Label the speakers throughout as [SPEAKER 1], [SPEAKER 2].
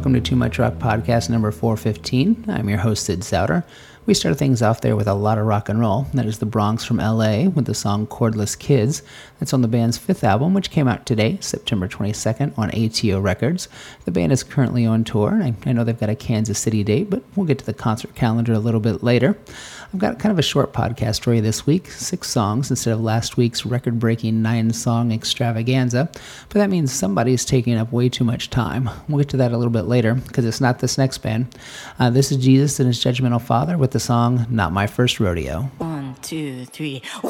[SPEAKER 1] welcome to Too Much Rock Podcast number 415. I'm your host, Sid Sauter. We started things off there with a lot of rock and roll. That is the Bronx from LA with the song Cordless Kids. That's on the band's fifth album, which came out today, September 22nd, on ATO Records. The band is currently on tour. I know they've got a Kansas City date, but we'll get to the concert calendar a little bit later. I've got kind of a short podcast for you this week, 6 songs instead of last week's record-breaking 9-song extravaganza, but that means somebody's taking up way too much time. We'll get to that a little bit later, because it's not this next band. This is Jesus and His Judgmental Father with the song Not My First Rodeo.
[SPEAKER 2] 1, 2, 3, wow!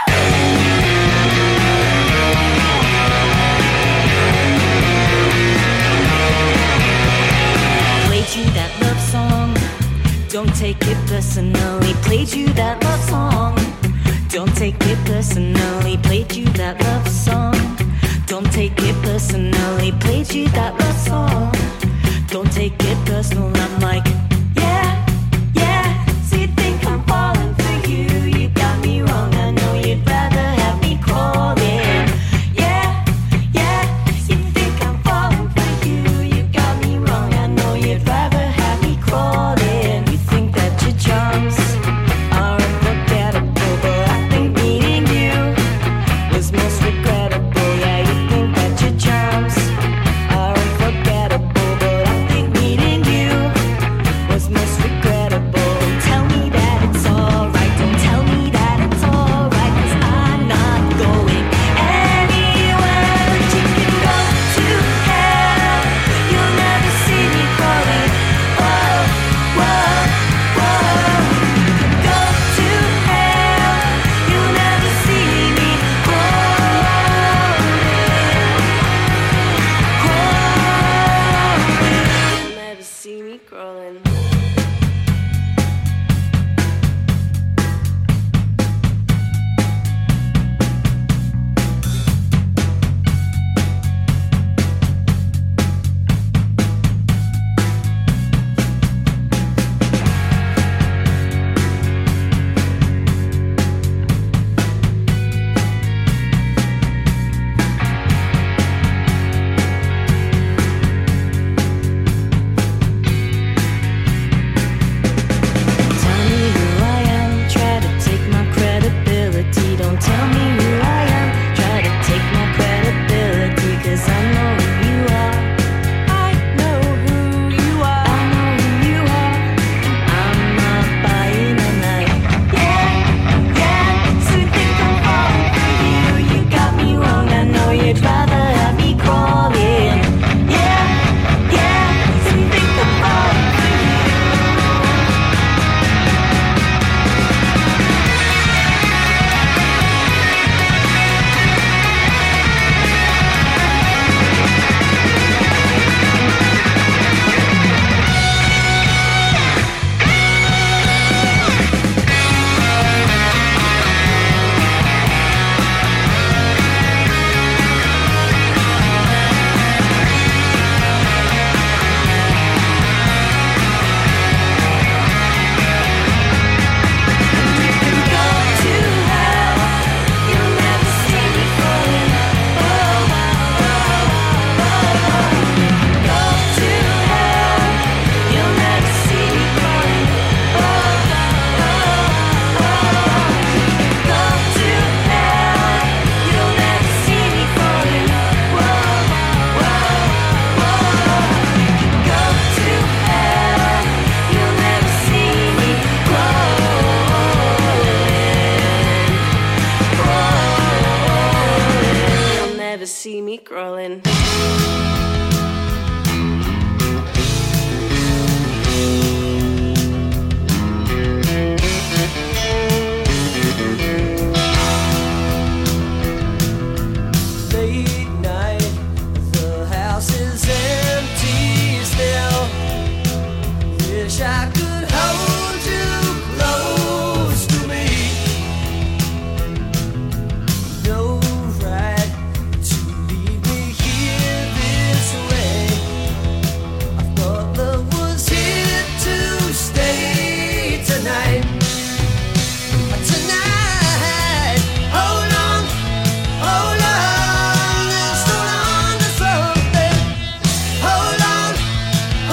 [SPEAKER 2] Played you that love song, don't take it personally. Played you that love song, don't take it personally. Played you that love song, don't take it personally. Played you that love song, don't take it personal. I'm like, yeah, yeah. So you think I'm falling for you? You got me wrong. I know you'd rather have me crawling. Yeah, yeah. You think I'm falling for you? You got me wrong. I know you'd rather have me crawling. You think that your charms are unforgettable, but I think meeting you was most regrettable. Yeah, you think that your charms are unforgettable, but I think meeting you was most regrettable. Tell me that it's alright, don't tell me that it's alright, 'cause I'm not going anywhere. But you can go to hell, you'll never see me crawling. Whoa, whoa, whoa. Go to hell, you'll never see me crawling. You'll never see me crawling. Tell me who I am, try to take my credibility. Don't tell me who I am, try to take my credibility. 'Cause I know who you are. I know who you are. I know who you are. I'm not buying on that. Yeah, yeah. So you think I'm falling for you? You got me wrong. I know you'd rather have me crawling. Yeah, yeah. So you think I'm falling for you? Go to hell, you'll never see me falling. Oh, go to hell, you'll never see me crawling. Go to hell, you'll never see me falling. Go to hell, you'll never see me crawling. You'll never see me crawling.
[SPEAKER 3] Late night, the house is empty still. Wish I could hold you close to me. No right to leave me here this way. I thought love was here to stay tonight. Tonight, hold on, let's hold on to something. Hold on,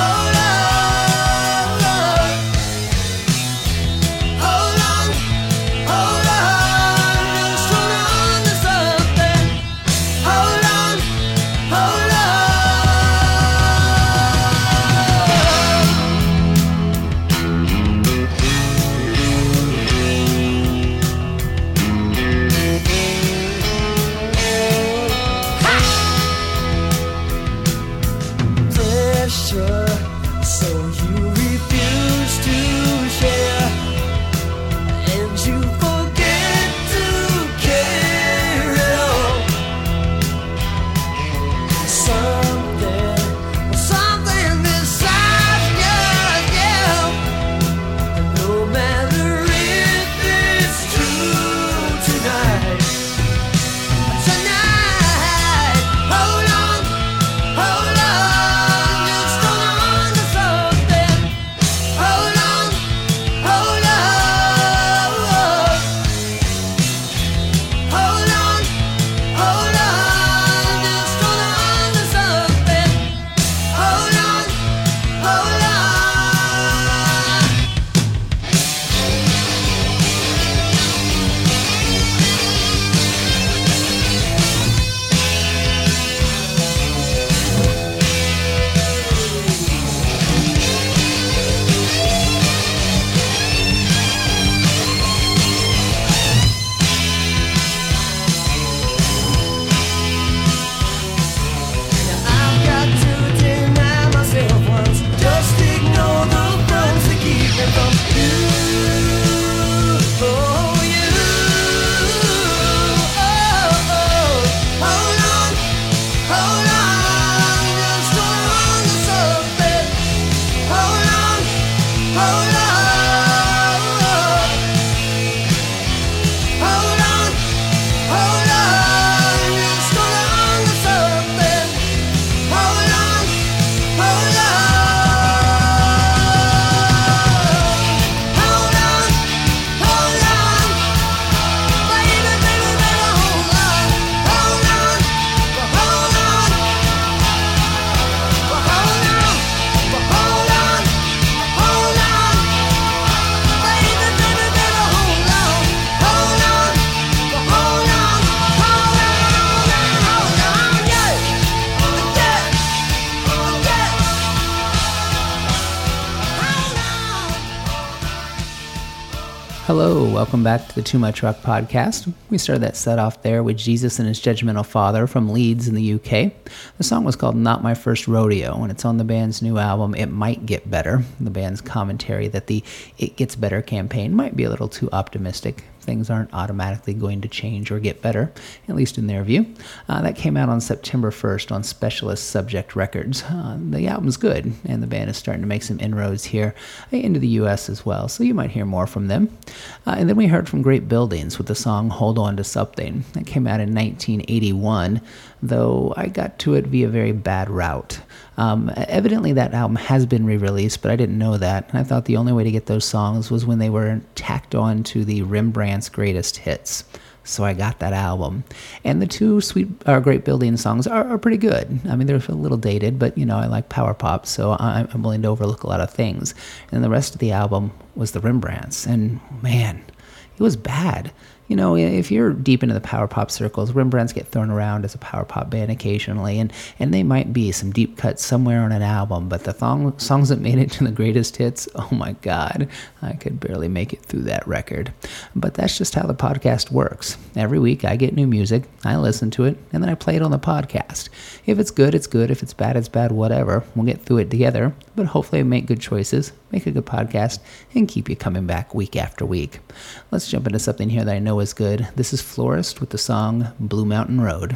[SPEAKER 1] Hello, welcome back to the Too Much Rock podcast. We started that set off there with Jesus and His Judgmental Father from Leeds in the UK. The song was called Not My First Rodeo, and it's on the band's new album, It Might Get Better. The band's commentary that the It Gets Better campaign might be a little too optimistic. Things aren't automatically going to change or get better, at least in their view. That came out on September 1st on Specialist Subject Records. The album's good, and the band is starting to make some inroads here into the U.S. as well, so you might hear more from them. And then we heard from Great Buildings with the song Hold On to Something. That came out in 1981, though I got to it via very bad route. Evidently that album has been re-released, but I didn't know that. I thought the only way to get those songs was when they were tacked on to the Rembrandt's Greatest Hits. So I got that album. And the two Great Building songs are pretty good. I mean, they're a little dated, but, you know, I like power pop, so I'm willing to overlook a lot of things. And the rest of the album was the Rembrandts. And, man, it was bad. You know, if you're deep into the power pop circles, Rembrandts get thrown around as a power pop band occasionally, and they might be some deep cuts somewhere on an album, but the songs that made it to the greatest hits, oh my God, I could barely make it through that record. But that's just how the podcast works. Every week I get new music, I listen to it, and then I play it on the podcast. If it's good, it's good. If it's bad, whatever. We'll get through it together, but hopefully I make good choices, make a good podcast, and keep you coming back week after week. Let's jump into something here that I know is good. This is Florist with the song Blue Mountain Road.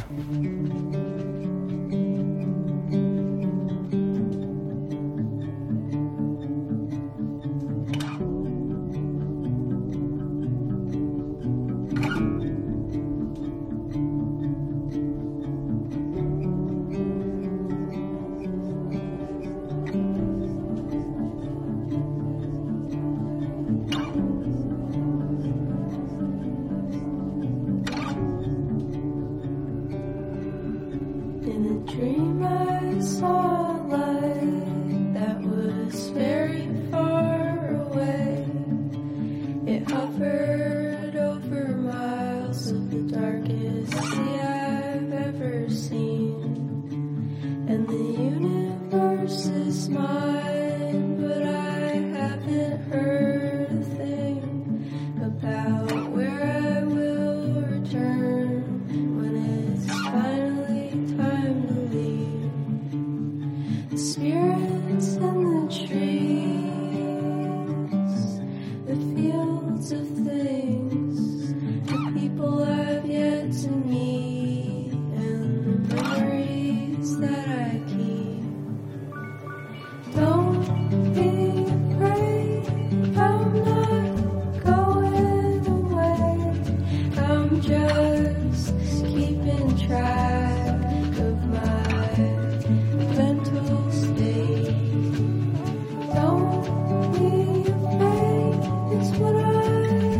[SPEAKER 4] Don't be afraid, it's what I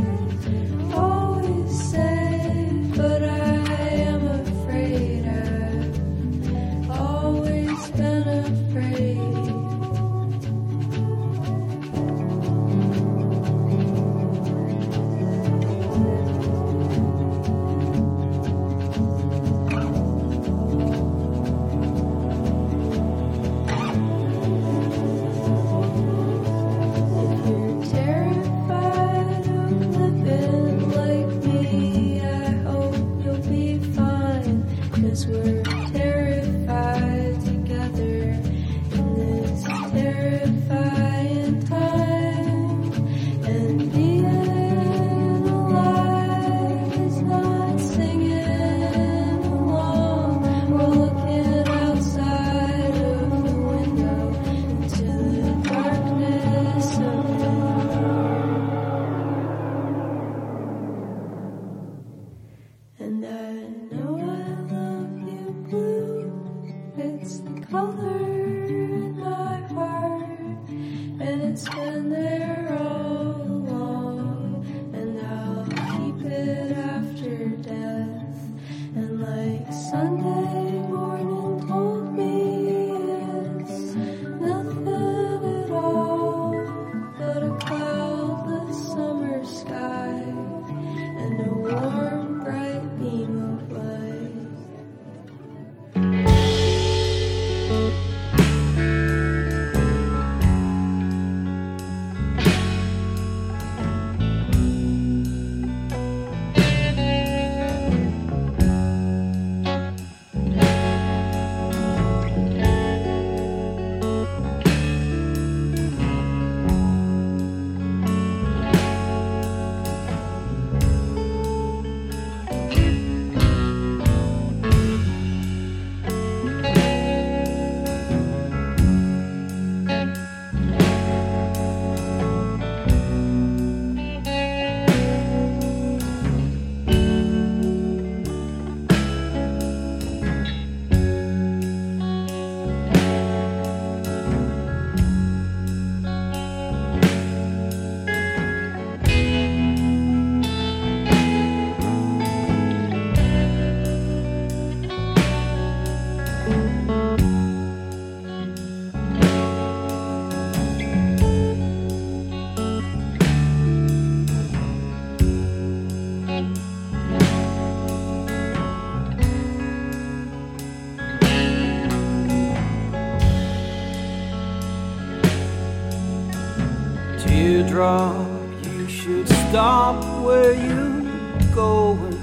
[SPEAKER 3] drop, you should stop where you going.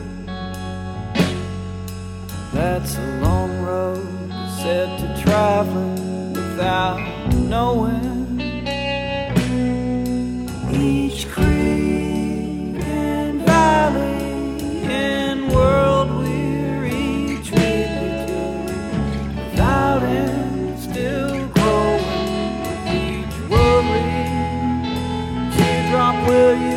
[SPEAKER 3] That's a long road set to traveling without knowing. Each creek and valley and world we're each visited, without end still growing with each worry. Teardrop where you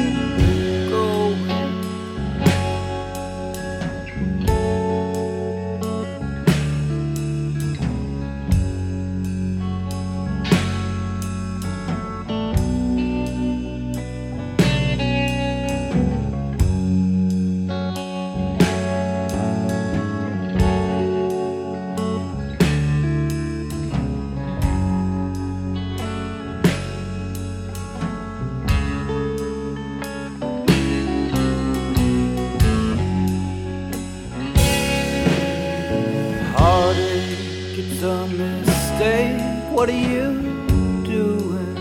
[SPEAKER 3] what are you doing?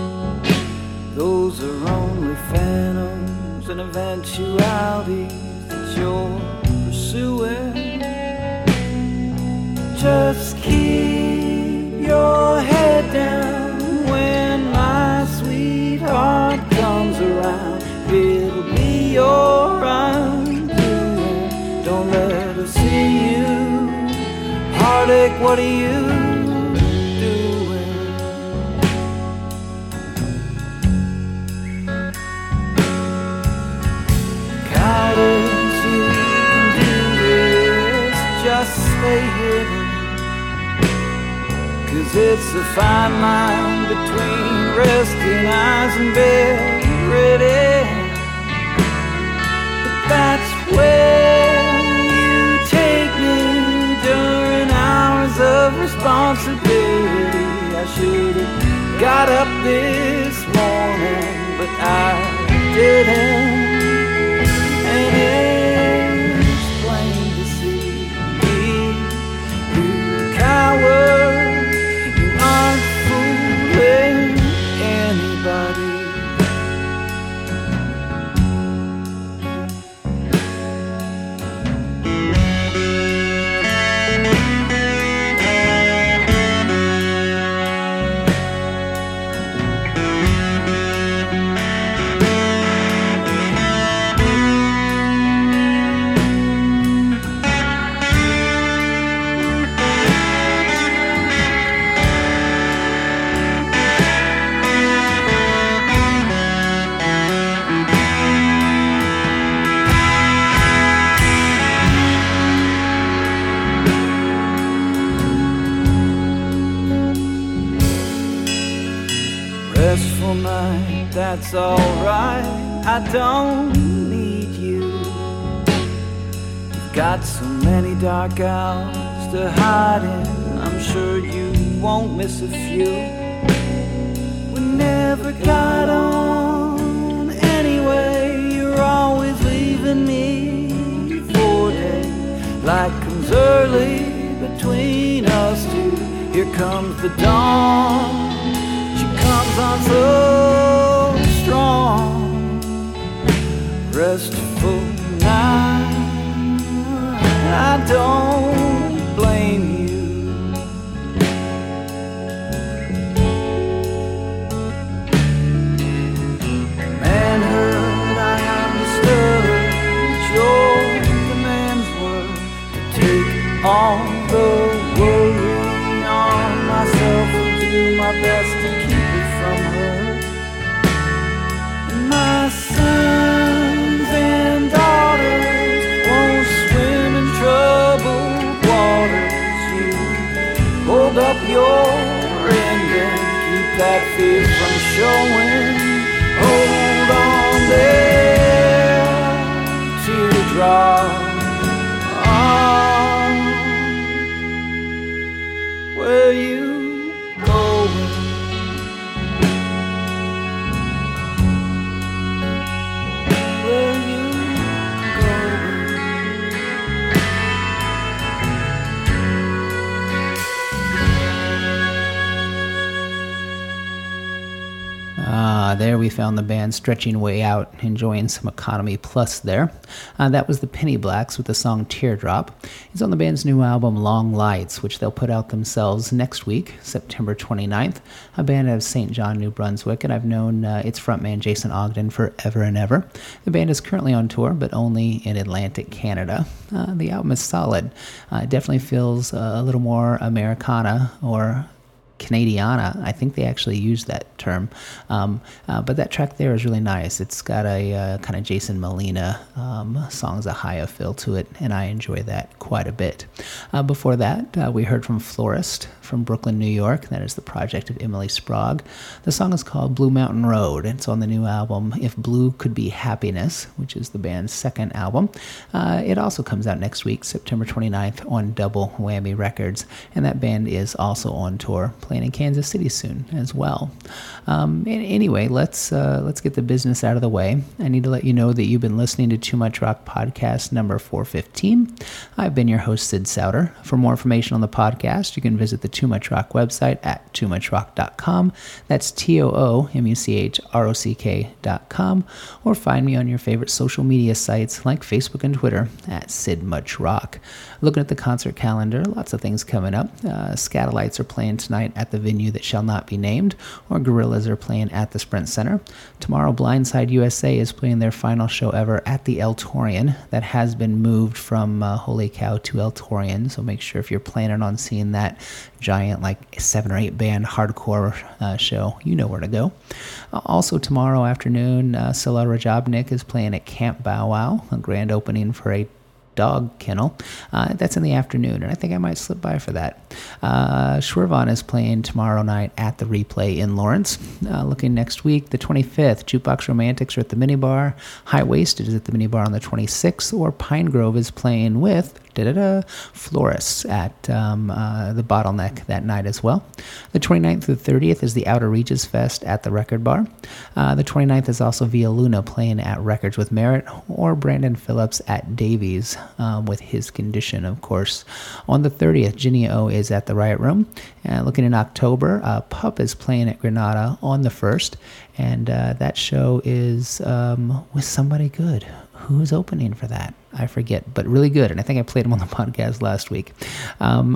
[SPEAKER 3] Those are only phantoms and eventualities that you're pursuing. Just keep your head down when my sweetheart comes around. It'll be your undoing. Don't let her see you. Heartache, what are you? Stay hidden, 'cause it's a fine line between resting eyes and bedridden. But that's where you take me during hours of responsibility. I should have got up this morning, but I didn't. And you aren't fooling anybody. Restful night, that's alright. I don't need you. You've got so many dark hours to hide in. I'm sure you won't miss a few. We never got on anyway. You're always leaving me for daylight comes early between us two. Here comes the dawn. Comes on so strong. Restful night, I don't blame you. Manhood, I understood what your demands were, to take all the worry on myself and do my best to keep from her. My sons and daughters won't swim in troubled waters. You hold up your end and keep that fear from showing. Hold on there, teardrop. Where you going?
[SPEAKER 1] we found the band stretching way out, enjoying some economy plus there. That was the Penny Blacks with the song Teardrop. It's on the band's new album Long Lights, which they'll put out themselves next week, September 29th. A band out of St. John, New Brunswick, and I've known its frontman Jason Ogden forever and ever. The band is currently on tour, but only in Atlantic Canada. The album is solid. It definitely feels a little more Americana or Canadiana. I think they actually use that term. But that track there is really nice. It's got a kind of Jason Molina Songs of Haya feel to it, and I enjoy that quite a bit. Before that, we heard from Florist from Brooklyn, New York. That is the project of Emily Sprague. The song is called Blue Mountain Road. It's on the new album If Blue Could Be Happiness, which is the band's second album. It also comes out next week, September 29th, on Double Whammy Records, and that band is also on tour, playing in Kansas City soon as well. Anyway, let's get the business out of the way. I need to let you know that you've been listening to Too Much Rock Podcast number 415. I've been your host, Sid Souter. For more information on the podcast, you can visit the Too Much Rock website at toomuchrock.com. That's TOOMUCHROCK.com, or find me on your favorite social media sites like Facebook and Twitter at Sid Much Rock. Looking at the concert calendar, lots of things coming up. Scatolites are playing tonight at the venue that shall not be named, or Gorillaz are playing at the Sprint Center. Tomorrow, Blindside USA is playing their final show ever at the El Torian. That has been moved from Holy Cow to El Torian, so make sure if you're planning on seeing that giant, like 7 or 8 band hardcore show, you know where to go. Also tomorrow afternoon, Sela Rajabnik is playing at Camp Bow Wow, a grand opening for a dog kennel. That's in the afternoon, and I think I might slip by for that. Schwervon is playing tomorrow night at the Replay in Lawrence. Looking next week, the 25th, Jukebox Romantics are at the Minibar. High Waisted is at the Minibar on the 26th, or Pine Grove is playing with Florists at the Bottleneck that night as well. The 29th through the 30th is the Outer Reaches Fest at the Record Bar. The 29th is also Via Luna playing at Records with Merit, or Brandon Phillips at Davies with His Condition, of course. On the 30th, Ginny O is at the Riot Room. Looking in October, Pup is playing at Granada on the 1st, and that show is with somebody good. Who's opening for that? I forget, but really good, and I think I played him on the podcast last week. On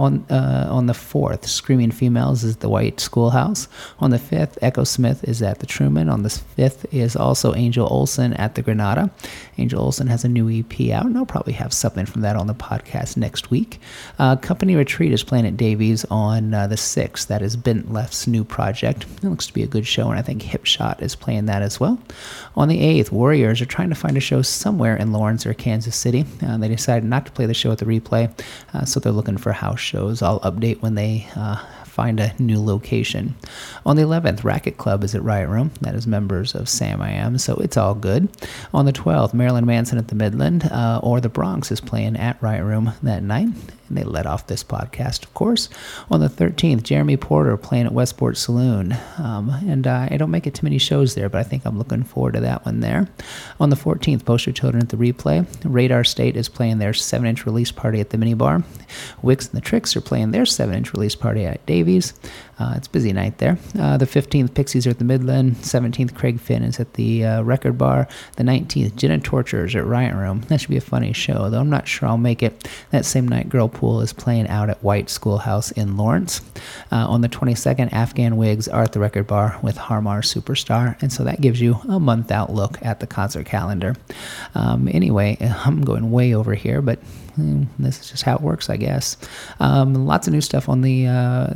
[SPEAKER 1] the 4th, Screaming Females is the White Schoolhouse. On the 5th, Echo Smith is at the Truman. On the 5th is also Angel Olsen at the Granada. Angel Olsen has a new EP out, and I'll probably have something from that on the podcast next week. Company Retreat is playing at Davies on the 6th. That is Bent Left's new project. It looks to be a good show, and I think Hipshot is playing that as well. On the 8th, Warriors are trying to find a show somewhere in Lawrence or Kansas City. They decided not to play the show at the Replay, so they're looking for house shows. I'll update when they find a new location. On the 11th, Racket Club is at Riot Room. That is members of Sam I Am, so it's all good. On the 12th, Marilyn Manson at the Midland, or the Bronx is playing at Riot Room that night. And they let off this podcast, of course. On the 13th, Jeremy Porter playing at Westport Saloon. And I don't make it too many shows there, but I think I'm looking forward to that one there. On the 14th, Poster Children at the Replay. Radar State is playing their 7-inch release party at the Minibar. Wicks and the Tricks are playing their 7-inch release party at Davies. It's a busy night there. The 15th, Pixies are at the Midland. 17th, Craig Finn is at the Record Bar. The 19th, Gin and Torturers at Riot Room. That should be a funny show, though I'm not sure I'll make it. That same night, Girlpool is playing out at White Schoolhouse in Lawrence. On the 22nd, Afghan Wigs are at the Record Bar with Harmar Superstar, and so that gives you a month out look at the concert calendar. Anyway, I'm going way over here, but this is just how it works, I guess. Lots of new stuff on the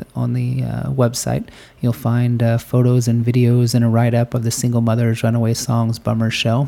[SPEAKER 1] website. You'll find photos and videos and a write-up of the Single Mothers, Runaway Songs, Bummer Show.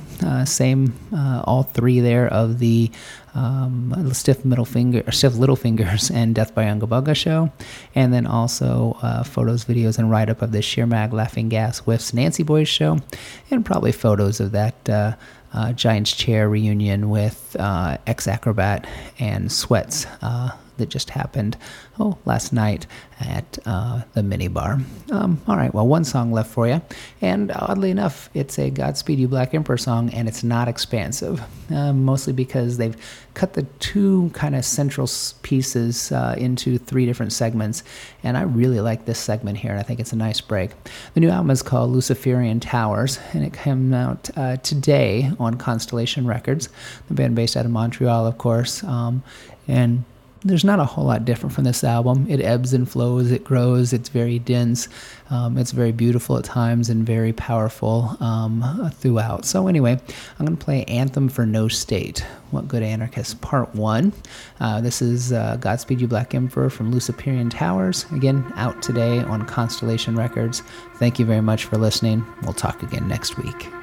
[SPEAKER 1] All 3 there of the Stiff Little Fingers and Death by Unga Bunga show, and then also photos, videos, and write-up of the Sheer Mag, Laughing Gas, Whiffs, Nancy Boys show, and probably photos of that Giants Chair reunion with Ex-Acrobat and Sweats that just happened, last night at the minibar. All right, well, one song left for you, and oddly enough, it's a Godspeed You Black Emperor song, and it's not expansive, mostly because they've cut the two kind of central pieces into three different segments, and I really like this segment here, and I think it's a nice break. The new album is called Luciferian Towers, and it came out today on Constellation Records, the band based out of Montreal, of course, and there's not a whole lot different from this album. It ebbs and flows, it grows, it's very dense, it's very beautiful at times and very powerful throughout. So anyway, I'm going to play Anthem for No State, What Good Anarchist, Part 1. This is Godspeed You Black Emperor from Luciferian Towers, again, out today on Constellation Records. Thank you very much for listening. We'll talk again next week.